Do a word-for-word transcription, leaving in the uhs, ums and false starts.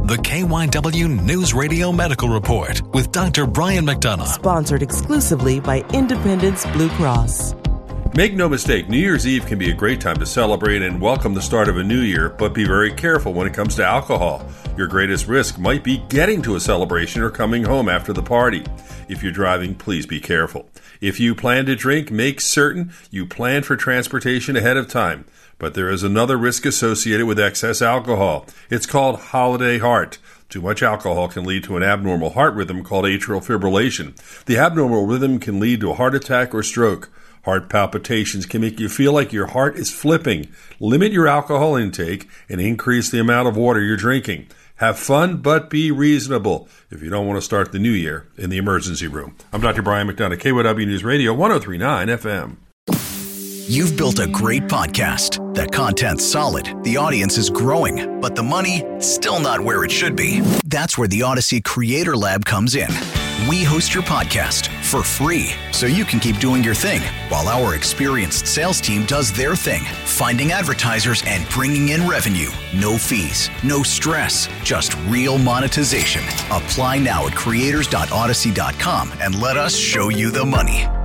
The K Y W News Radio Medical Report with Doctor Brian McDonough. Sponsored exclusively by Independence Blue Cross. Make no mistake, New Year's Eve can be a great time to celebrate and welcome the start of a new year, but be very careful when it comes to alcohol. Your greatest risk might be getting to a celebration or coming home after the party. If you're driving, please be careful. If you plan to drink, make certain you plan for transportation ahead of time. But there is another risk associated with excess alcohol. It's called holiday heart. Too much alcohol can lead to an abnormal heart rhythm called atrial fibrillation. The abnormal rhythm can lead to a heart attack or stroke. Heart palpitations can make you feel like your heart is flipping. Limit your alcohol intake and increase the amount of water you're drinking. Have fun, but be reasonable if you don't want to start the new year in the emergency room. I'm Doctor Brian McDonough, K Y W News Radio, one oh three point nine F M. You've built a great podcast. The content's solid, the audience is growing, but the money, still not where it should be. That's where the Odyssey Creator Lab comes in. We host your podcast for free, so you can keep doing your thing, while our experienced sales team does their thing, finding advertisers and bringing in revenue. No fees, no stress, just real monetization. Apply now at creators dot odyssey dot com and let us show you the money.